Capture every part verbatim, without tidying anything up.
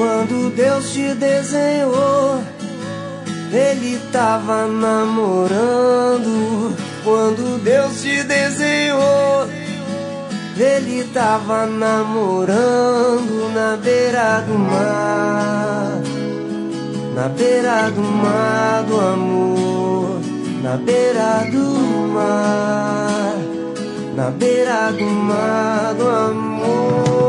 Quando Deus te desenhou, Ele tava namorando. Quando Deus te desenhou, Ele tava namorando na beira do mar, na beira do mar do amor, na beira do mar, na beira do mar do amor.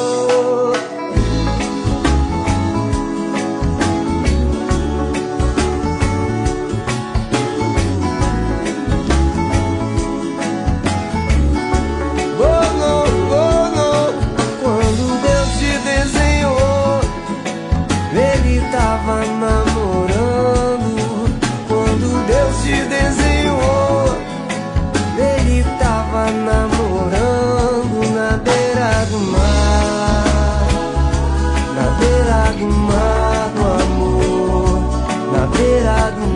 Tava namorando. Quando Deus te desenhou, Ele tava namorando na beira do mar, na beira do mar do amor, na beira do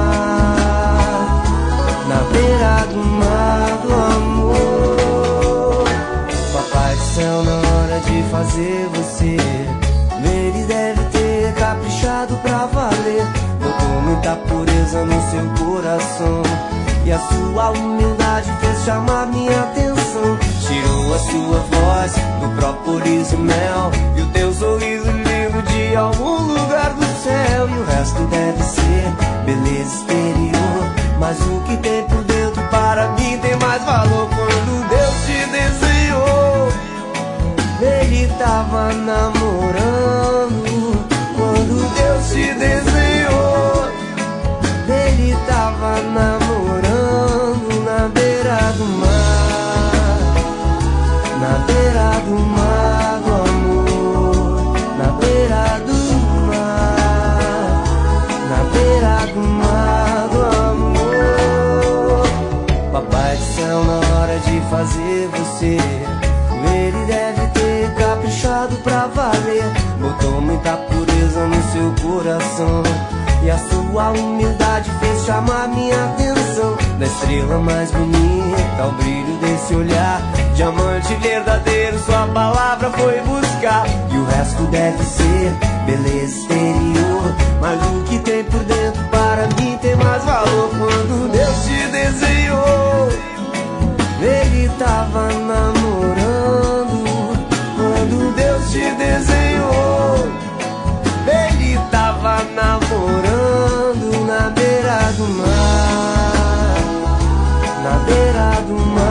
mar, na beira do mar do amor. Papai do céu, na hora de fazer você, Ele deve ter caprichado pra valer. Botou muita pureza no seu coração, e a sua humildade fez chamar minha atenção. Tirou a sua voz do própolis e mel, e o teu sorriso lindo de algum lugar do céu. E o resto deve ser beleza exterior, mas o que tem por dentro para mim tem mais valor. Quando Deus te desenhou, Ele tava namorando. Quando Deus te desenhou, Ele tava namorando na beira do mar, na beira do mar do amor, na beira do mar, na beira do mar do amor. Papai do céu, na hora de fazer você, Ele deve ter caprichado pra valer. Botou muita pureza no seu coração, e a sua humildade fez chamar minha atenção. Da estrela mais bonita ao brilho desse olhar, diamante verdadeiro sua palavra foi buscar. E o resto deve ser beleza exterior, mas o que tem por dentro para mim tem mais valor. Quando Deus te desenhou, Ele tava namorando. Quando Deus te desenhou, Ele tava namorando na beira do mar, na beira do mar.